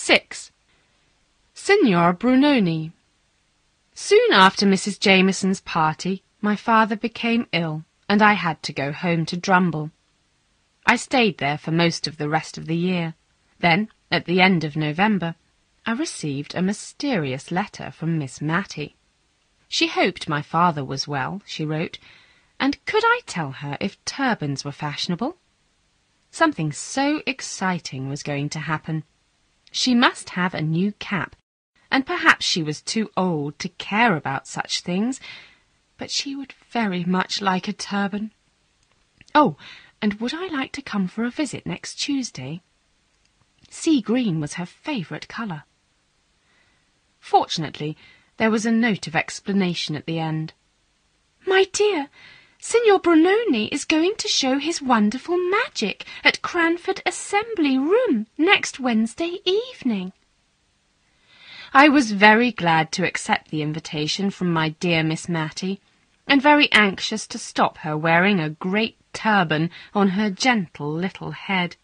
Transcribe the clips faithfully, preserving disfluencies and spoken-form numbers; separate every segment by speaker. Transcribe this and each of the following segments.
Speaker 1: Six. Signor Brunoni. Soon after Missus Jameson's party, my father became ill, and I had to go home to Drumble. I stayed there for most of the rest of the year. Then, at the end of November, I received a mysterious letter from Miss Matty. She hoped my father was well, she wrote, and could I tell her if turbans were fashionable? Something so exciting was going to happen. She must have a new cap, and perhaps she was too old to care about such things, but she would very much like a turban. Oh, and would I like to come for a visit next Tuesday? Sea green was her favourite colour. Fortunately, there was a note of explanation at the end. My dear, Signor Brunoni is going to show his wonderful magic at Cranford Assembly Room next Wednesday evening. I was very glad to accept the invitation from my dear Miss Matty, and very anxious to stop her wearing a great turban on her gentle little head.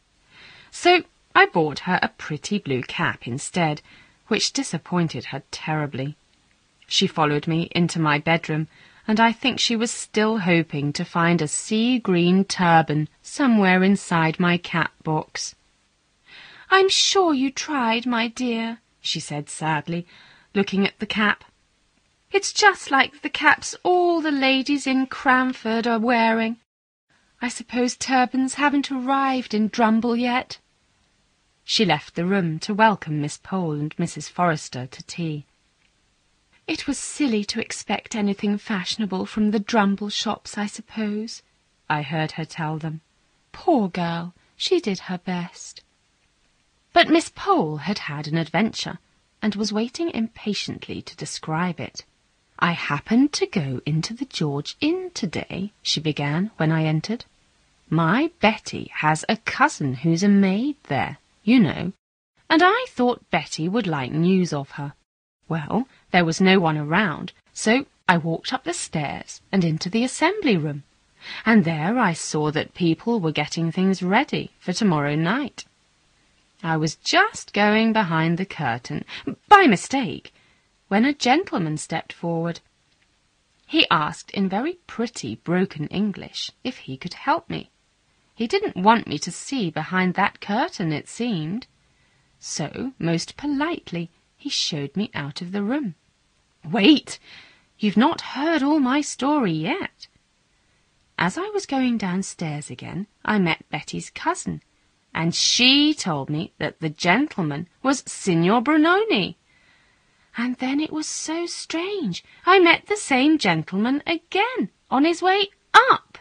Speaker 1: So I bought her a pretty blue cap instead, which disappointed her terribly. She followed me into my bedroom, and I think she was still hoping to find a sea-green turban somewhere inside my cap box. I'm sure you tried, my dear, she said sadly, looking at the cap. It's just like the caps all the ladies in Cranford are wearing. I suppose turbans haven't arrived in Drumble yet. She left the room to welcome Miss Pole and Missus Forrester to tea. It was silly to expect anything fashionable from the Drumble shops, I suppose, I heard her tell them. Poor girl, she did her best. But Miss Pole had had an adventure, and was waiting impatiently to describe it. I happened to go into the George Inn today, she began, when I entered. My Betty has a cousin who's a maid there, you know, and I thought Betty would like news of her. Well, there was no one around, so I walked up the stairs and into the assembly room, and there I saw that people were getting things ready for tomorrow night. I was just going behind the curtain, by mistake, when a gentleman stepped forward. He asked in very pretty broken English if he could help me. He didn't want me to see behind that curtain, it seemed. So, most politely, he showed me out of the room. Wait! You've not heard all my story yet. As I was going downstairs again, I met Betty's cousin, and she told me that the gentleman was Signor Brunoni. And then it was so strange. I met the same gentleman again, on his way up.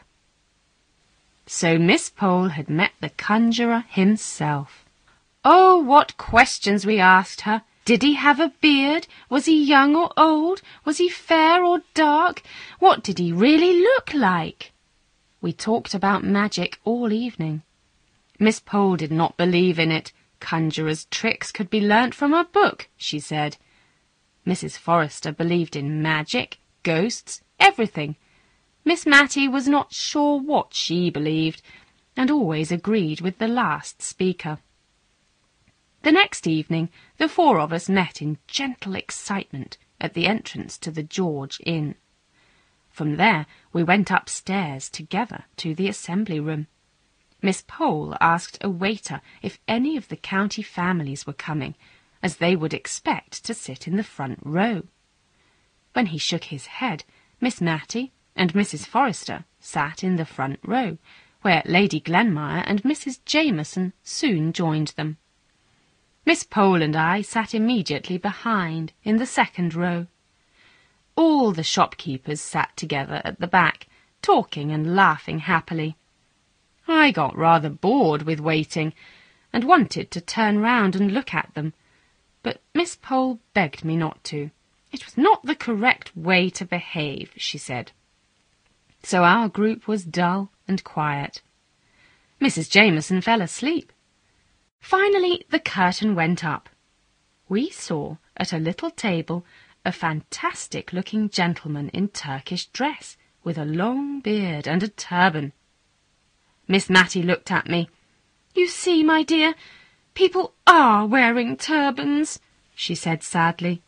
Speaker 1: So Miss Pole had met the conjurer himself. Oh, what questions we asked her! Did he have a beard? Was he young or old? Was he fair or dark? What did he really look like? We talked about magic all evening. Miss Pole did not believe in it. Conjurers' tricks could be learnt from a book, she said. Missus Forrester believed in magic, ghosts, everything. Miss Matty was not sure what she believed, and always agreed with the last speaker. The next evening the four of us met in gentle excitement at the entrance to the George Inn. From there we went upstairs together to the assembly room. Miss Pole asked a waiter if any of the county families were coming, as they would expect to sit in the front row. When he shook his head, Miss Matty and Missus Forrester sat in the front row, where Lady Glenmire and Missus Jameson soon joined them. Miss Pole and I sat immediately behind, in the second row. All the shopkeepers sat together at the back, talking and laughing happily. I got rather bored with waiting, and wanted to turn round and look at them, but Miss Pole begged me not to. It was not the correct way to behave, she said. So our group was dull and quiet. Missus Jameson fell asleep. Finally the curtain went up. We saw, at a little table, a fantastic-looking gentleman in Turkish dress, with a long beard and a turban. Miss Matty looked at me. "You see, my dear, People are wearing turbans, she said sadly.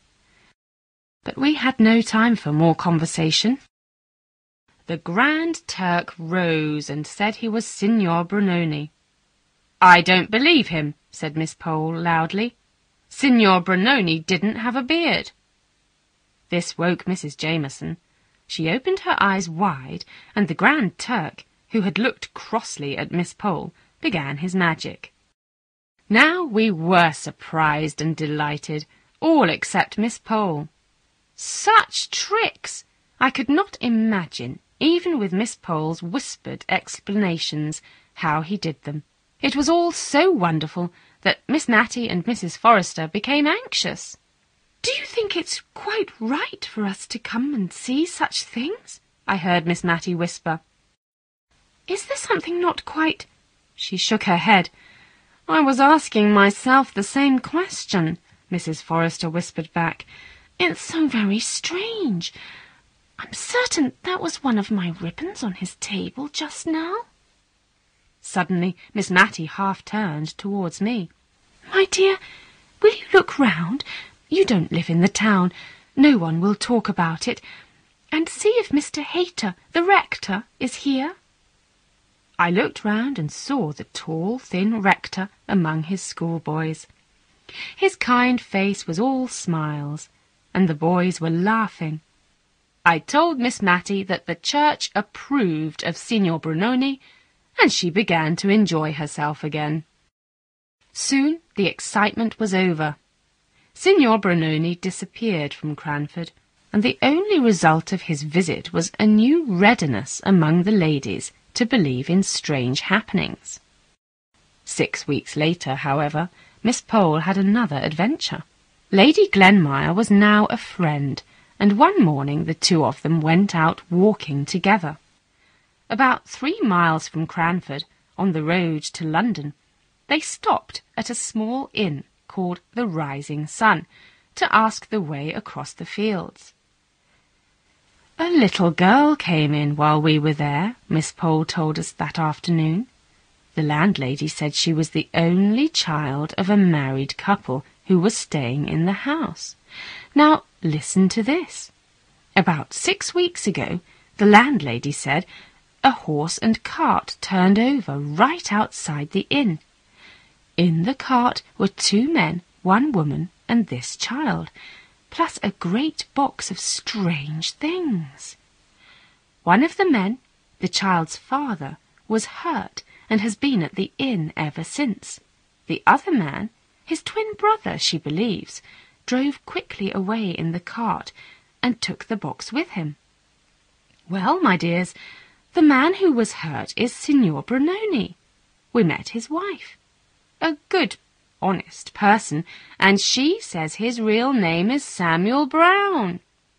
Speaker 1: But we had no time for more conversation. The Grand Turk rose and said he was Signor Brunoni. I don't believe him, said Miss Pole loudly. Signor Brunoni didn't have a beard. This woke Missus Jameson. She opened her eyes wide, and the Grand Turk, who had looked crossly at Miss Pole, began his magic. Now we were surprised and delighted, all except Miss Pole. Such tricks! I could not imagine, even with Miss Pole's whispered explanations, how he did them. It was all so wonderful that Miss Matty and Missus Forrester became anxious. "Do you think it's quite right for us to come and see such things?" I heard Miss Matty whisper. "Is there something not quite—" She shook her head. "I was asking myself the same question," Missus Forrester whispered back. "It's so very strange. I'm certain that was one of my ribbons on his table just now." Suddenly Miss Matty half turned towards me. "My dear, will you look round? You don't live in the town. No one will talk about it. And see if Mister Hayter, the rector, is here." I looked round and saw the tall, thin rector among his schoolboys. His kind face was all smiles, and the boys were laughing. I told Miss Matty that the church approved of Signor Brunoni, and she began to enjoy herself again. Soon the excitement was over. Signor Brunoni disappeared from Cranford, and the only result of his visit was a new readiness among the ladies to believe in strange happenings. Six weeks later, however, Miss Pole had another adventure. Lady Glenmire was now a friend, and one morning the two of them went out walking together. About three miles from Cranford, on the road to London, they stopped at a small inn called the Rising Sun to ask the way across the fields. "A little girl came in while we were there," Miss Pole told us that afternoon. The landlady said she was the only child of a married couple who was staying in the house. Now, listen to this. About six weeks ago, the landlady said, a horse and cart turned over right outside the inn. In the cart were two men, one woman, and this child, plus a great box of strange things. One of the men, the child's father, was hurt and has been at the inn ever since. The other man, his twin brother, she believes, drove quickly away in the cart and took the box with him. Well, my dears, the man who was hurt is Signor Brunoni. We met his wife. A good, honest person, and she says his real name is Samuel Brown.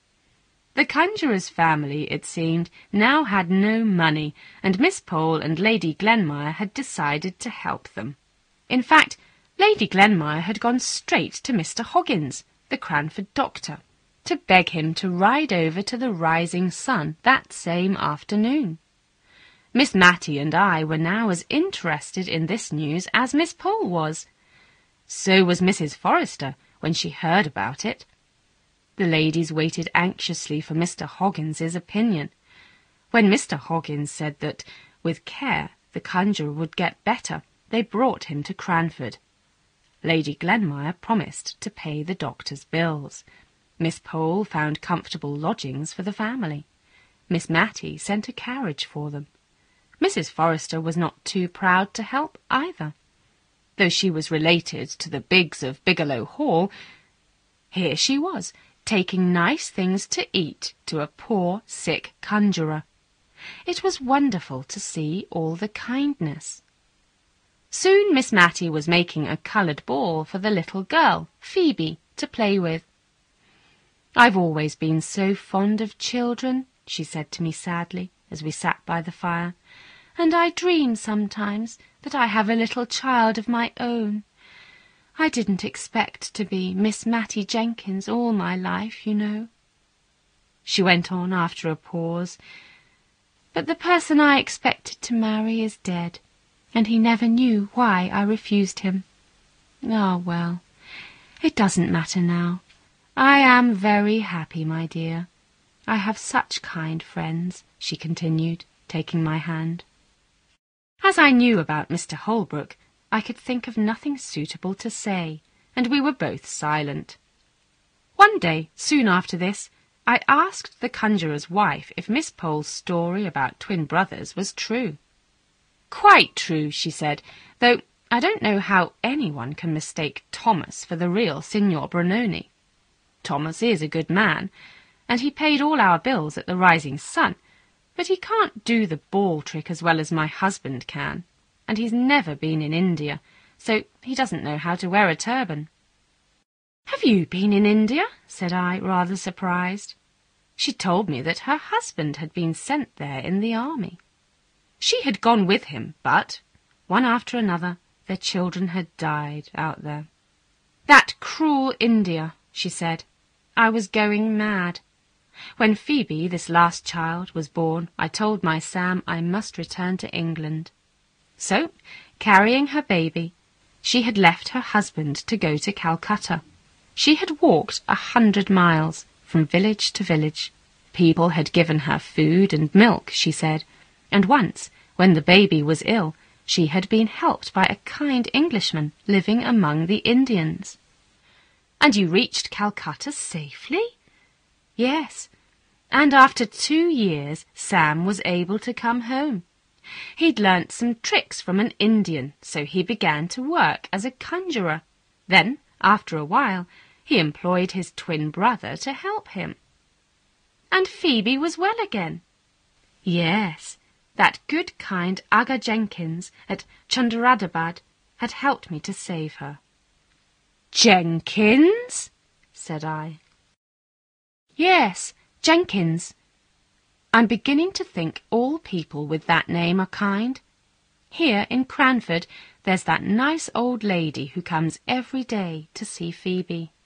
Speaker 1: The conjurer's family, it seemed, now had no money, and Miss Pole and Lady Glenmire had decided to help them. In fact, Lady Glenmire had gone straight to Mister Hoggins, the Cranford doctor, to beg him to ride over to the Rising Sun that same afternoon. Miss Matty and I were now as interested in this news as Miss Pole was. So was Missus Forrester when she heard about it. The ladies waited anxiously for Mister Hoggins's opinion. When Mister Hoggins said that, with care, the conjurer would get better, they brought him to Cranford. Lady Glenmire promised to pay the doctor's bills. Miss Pole found comfortable lodgings for the family. Miss Matty sent a carriage for them. Missus Forrester was not too proud to help either. Though she was related to the Biggs of Bigelow Hall, here she was, taking nice things to eat to a poor, sick conjurer. It was wonderful to see all the kindness. Soon Miss Matty was making a coloured ball for the little girl, Phoebe, to play with. "I've always been so fond of children," she said to me sadly, as we sat by the fire, "and I dream sometimes that I have a little child of my own. I didn't expect to be Miss Matty Jenkins all my life, you know." She went on after a pause, "But the person I expected to marry is dead, and he never knew why I refused him. Ah, well, it doesn't matter now. I am very happy, my dear. I have such kind friends, she continued, taking my hand. As I knew about Mister Holbrook, I could think of nothing suitable to say, and we were both silent. One day, soon after this, I asked the conjurer's wife if Miss Pole's story about twin brothers was true. Quite true, she said, though I don't know how anyone can mistake Thomas for the real Signor Brunoni. Thomas is a good man, and he paid all our bills at the Rising Sun, but he can't do the ball trick as well as my husband can, and he's never been in India, so he doesn't know how to wear a turban. "Have you been in India?" said I, rather surprised. She told me that her husband had been sent there in the army. She had gone with him, but, one after another, their children had died out there. "That cruel India," she said. "I was going mad. When Phoebe, this last child, was born, I told my Sam I must return to England. So, carrying her baby, she had left her husband to go to Calcutta. She had walked a hundred miles, from village to village. People had given her food and milk, she said, and once, when the baby was ill, she had been helped by a kind Englishman living among the Indians." "And you reached Calcutta safely?" "Yes, and after two years Sam was able to come home. He'd learnt some tricks from an Indian, so he began to work as a conjurer. Then, after a while, he employed his twin brother to help him." "And Phoebe was well again?" "Yes, that good kind Aga Jenkins at Chandaradabad had helped me to save her." "Jenkins?" said I. "Yes, Jenkins. I'm beginning to think all people with that name are kind. Here in Cranford there's that nice old lady who comes every day to see Phoebe.